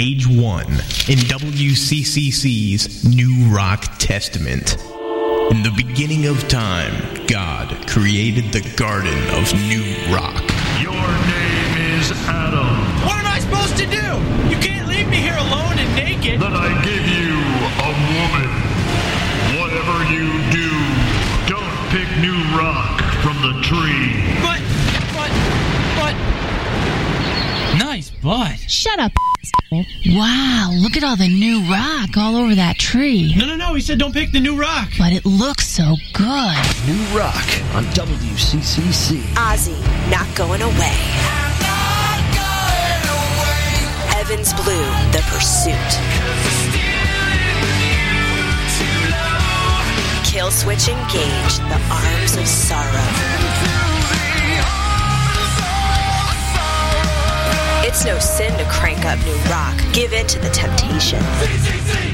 Page 1 in WCCC's New Rock Testament. In the beginning of time, God created the Garden of New Rock. Your name is Adam. What am I supposed to do? You can't leave me here alone and naked. Then I give you a woman. Whatever you do, don't pick new rock from the tree. But... Nice butt. Shut up. Wow, look at all the new rock all over that tree. No, he said don't pick the new rock. But it looks so good. New rock on WCCC. Ozzy, not going away. Evans Blue, The Pursuit. Killswitch Engage, The Arms of Sorrow. It's no sin to crank up new rock. Give in to the temptation.